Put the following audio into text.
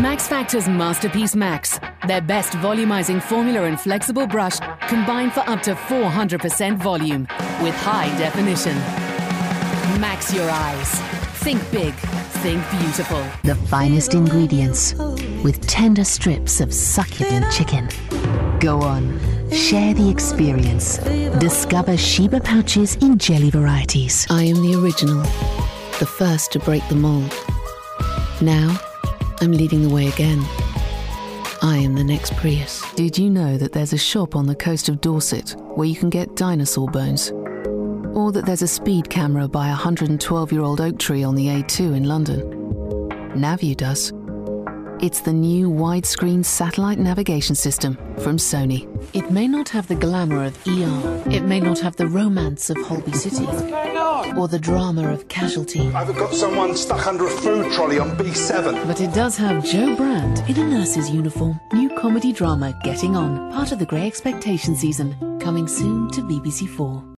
Max Factor's Masterpiece Max. Their best volumizing formula and flexible brush combined for up to 400% volume with high definition. Max your eyes. Think big. Think beautiful. The finest ingredients with tender strips of succulent chicken. Go on, share the experience. Discover Sheba pouches in jelly varieties. I am the original, the first to break the mold. Now, I'm leading the way again. I am the next Prius. Did you know that there's a shop on the coast of Dorset where you can get dinosaur bones? Or that there's a speed camera by a 112-year-old oak tree on the A2 in London? Navview does. It's the new widescreen satellite navigation system from Sony. It may not have the glamour of ER. It may not have the romance of Holby City. What's going on? Or the drama of Casualty. I've got someone stuck under a food trolley on B7. But it does have Joe Brand in a nurse's uniform. New comedy drama Getting On, part of the Grey Expectation season, coming soon to BBC4.